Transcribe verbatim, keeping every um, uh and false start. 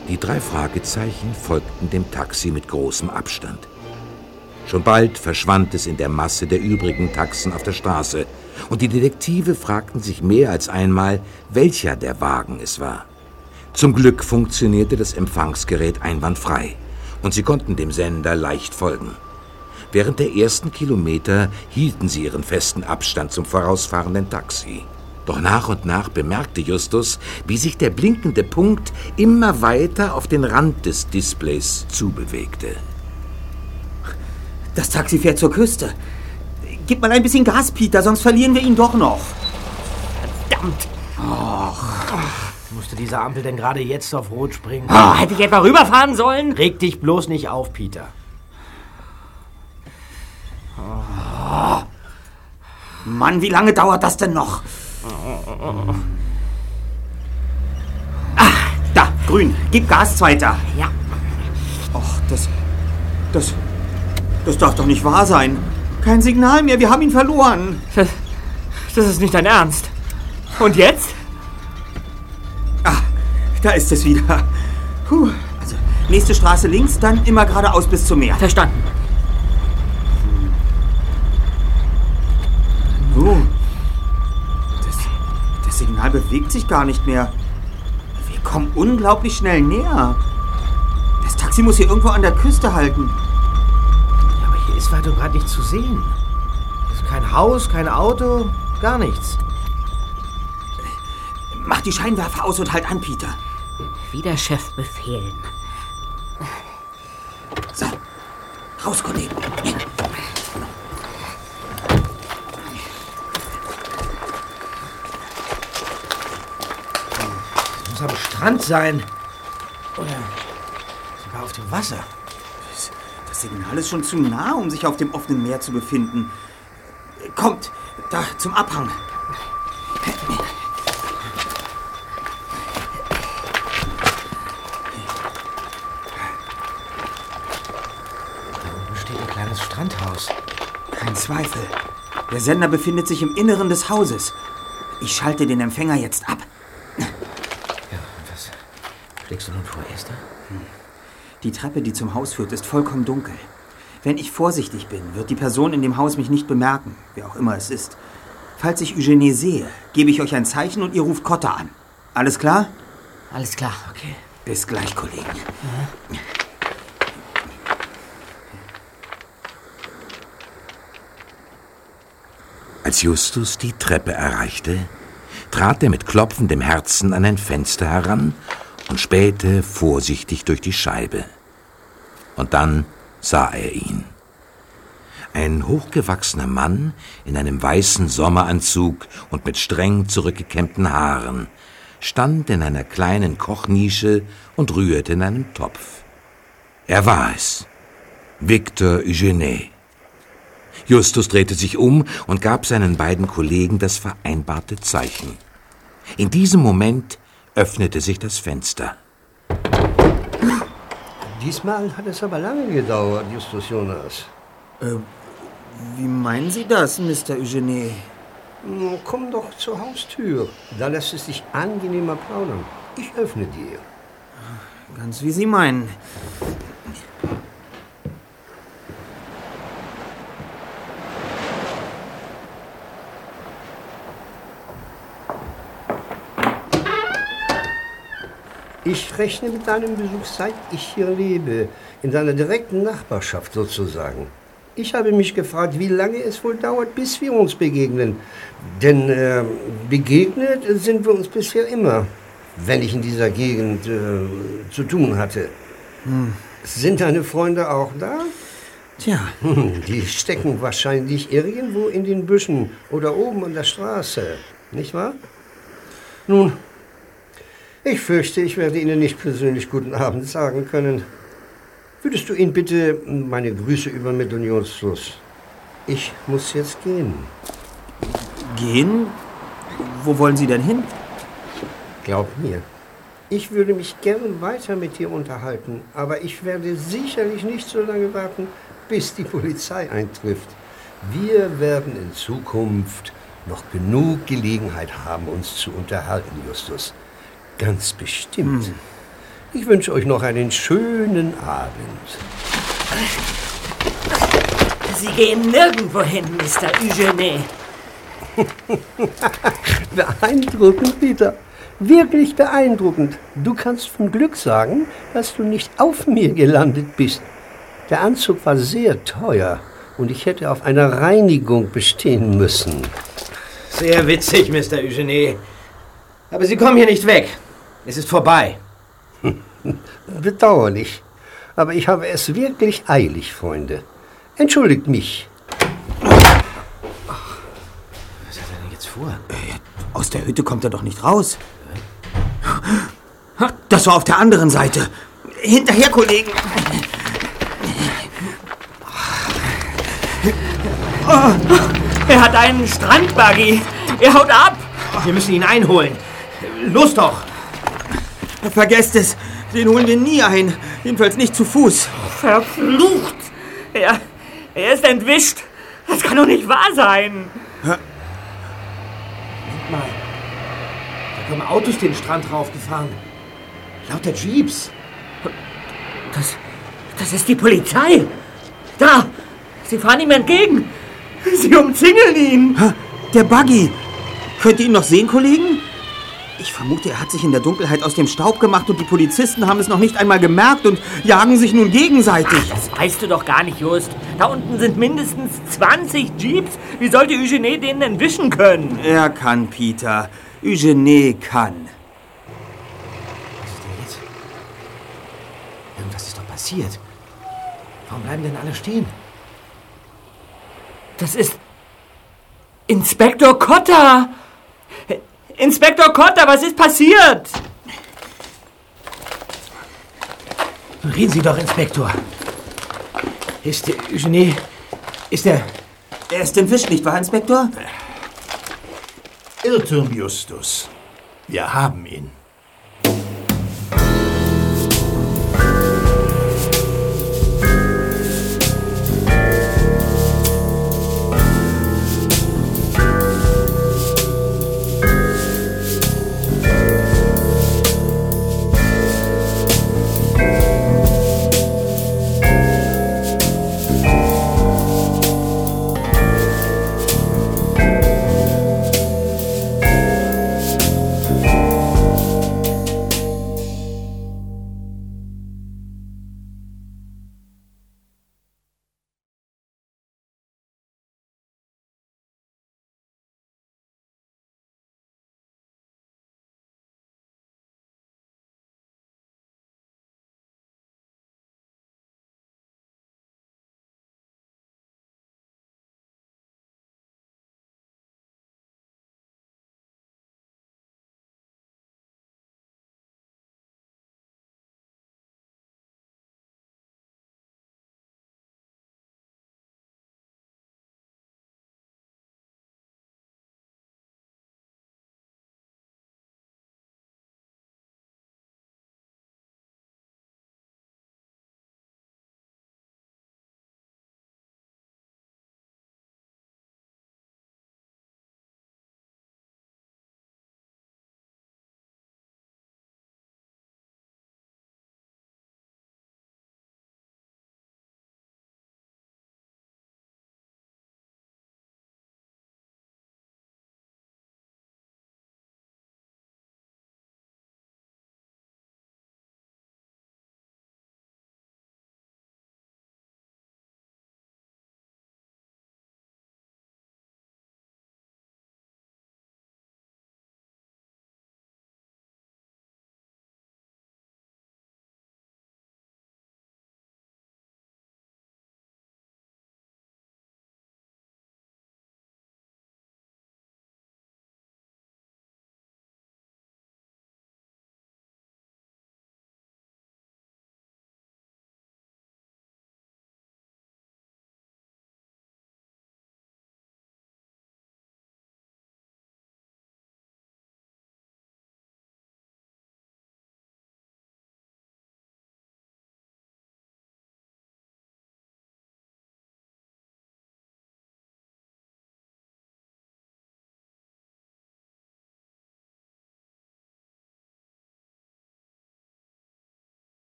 Die drei Fragezeichen folgten dem Taxi mit großem Abstand. Schon bald verschwand es in der Masse der übrigen Taxen auf der Straße, und die Detektive fragten sich mehr als einmal, welcher der Wagen es war. Zum Glück funktionierte das Empfangsgerät einwandfrei, und sie konnten dem Sender leicht folgen. Während der ersten Kilometer hielten sie ihren festen Abstand zum vorausfahrenden Taxi. Doch nach und nach bemerkte Justus, wie sich der blinkende Punkt immer weiter auf den Rand des Displays zubewegte. Das Taxi fährt zur Küste. Gib mal ein bisschen Gas, Peter, sonst verlieren wir ihn doch noch. Verdammt. Och. Musste diese Ampel denn gerade jetzt auf Rot springen? Oh, hätte ich etwa rüberfahren sollen? Reg dich bloß nicht auf, Peter. Oh. Mann, wie lange dauert das denn noch? Ah, da, grün. Gib Gas, Zweiter. Ja. Och, das... Das... Das darf doch nicht wahr sein. Kein Signal mehr, wir haben ihn verloren. Das, das ist nicht dein Ernst. Und jetzt? Ah, da ist es wieder. Puh. Also, nächste Straße links, dann immer geradeaus bis zum Meer. Verstanden. Oh. Das, das Signal bewegt sich gar nicht mehr. Wir kommen unglaublich schnell näher. Das Taxi muss hier irgendwo an der Küste halten. Ja, aber hier ist weiter gerade nichts zu sehen. Es ist kein Haus, kein Auto, gar nichts. Mach die Scheinwerfer aus und halt an, Peter. Wie der Chef befehlen. So, raus, Kollege. Es muss am Strand sein. Oder sogar auf dem Wasser. Das Signal ist schon zu nah, um sich auf dem offenen Meer zu befinden. Kommt, da, zum Abhang. Das Strandhaus. Kein Zweifel. Der Sender befindet sich im Inneren des Hauses. Ich schalte den Empfänger jetzt ab. Ja, und was schlägst du nun vor, Esther? Hm. Die Treppe, die zum Haus führt, ist vollkommen dunkel. Wenn ich vorsichtig bin, wird die Person in dem Haus mich nicht bemerken, wer auch immer es ist. Falls ich Eugenie sehe, gebe ich euch ein Zeichen und ihr ruft Cotta an. Alles klar? Alles klar. Okay. Bis gleich, Kollegen. Mhm. Als Justus die Treppe erreichte, trat er mit klopfendem Herzen an ein Fenster heran und spähte vorsichtig durch die Scheibe. Und dann sah er ihn. Ein hochgewachsener Mann in einem weißen Sommeranzug und mit streng zurückgekämmten Haaren stand in einer kleinen Kochnische und rührte in einem Topf. Er war es, Victor Eugenie. Justus drehte sich um und gab seinen beiden Kollegen das vereinbarte Zeichen. In diesem Moment öffnete sich das Fenster. Diesmal hat es aber lange gedauert, Justus Jonas. Äh, wie meinen Sie das, Mister Eugenie? Komm doch zur Haustür. Da lässt es sich angenehmer plaudern. Ich öffne dir. Ganz wie Sie meinen. Ich rechne mit deinem Besuch, seit ich hier lebe, in deiner direkten Nachbarschaft sozusagen. Ich habe mich gefragt, wie lange es wohl dauert, bis wir uns begegnen. Denn äh, begegnet sind wir uns bisher immer, wenn ich in dieser Gegend äh, zu tun hatte. Hm. Sind deine Freunde auch da? Tja. Hm, die stecken wahrscheinlich irgendwo in den Büschen oder oben an der Straße, nicht wahr? Nun, ich fürchte, ich werde Ihnen nicht persönlich guten Abend sagen können. Würdest du Ihnen bitte meine Grüße übermitteln, Justus? Ich muss jetzt gehen. Gehen? Wo wollen Sie denn hin? Glaub mir, ich würde mich gern weiter mit dir unterhalten, aber ich werde sicherlich nicht so lange warten, bis die Polizei eintrifft. Wir werden in Zukunft noch genug Gelegenheit haben, uns zu unterhalten, Justus. Ganz bestimmt. Hm. Ich wünsche euch noch einen schönen Abend. Sie gehen nirgendwo hin, Mister Eugenie. Beeindruckend, Peter. Wirklich beeindruckend. Du kannst von Glück sagen, dass du nicht auf mir gelandet bist. Der Anzug war sehr teuer und ich hätte auf einer Reinigung bestehen müssen. Sehr witzig, Mister Eugenie. Aber Sie kommen hier nicht weg. Es ist vorbei. Bedauerlich. Aber ich habe es wirklich eilig, Freunde. Entschuldigt mich. Was hat er denn jetzt vor? Aus der Hütte kommt er doch nicht raus. Das war auf der anderen Seite. Hinterher, Kollegen. Oh, er hat einen Strandbuggy. Er haut ab. Wir müssen ihn einholen. Los doch. Vergesst es. Den holen wir nie ein. Jedenfalls nicht zu Fuß. Verflucht. Er, er ist entwischt. Das kann doch nicht wahr sein. Moment mal. Da kommen Autos den Strand raufgefahren. Lauter Jeeps. Das, das ist die Polizei. Da. Sie fahren ihm entgegen. Sie umzingeln ihn. Der Buggy. Könnt ihr ihn noch sehen, Kollegen? Ich vermute, er hat sich in der Dunkelheit aus dem Staub gemacht und die Polizisten haben es noch nicht einmal gemerkt und jagen sich nun gegenseitig. Ach, das weißt du doch gar nicht, Just. Da unten sind mindestens zwanzig Jeeps. Wie sollte Eugenie denen entwischen können? Er kann, Peter. Eugenie kann. Was ist denn jetzt? Irgendwas ist doch passiert. Warum bleiben denn alle stehen? Das ist Inspektor Cotta. Inspektor Cotta, was ist passiert? Reden Sie doch, Inspektor. Ist der Eugenie... Ist der... Er ist entwischt, nicht wahr, Inspektor? Irrtum, Justus. Wir haben ihn.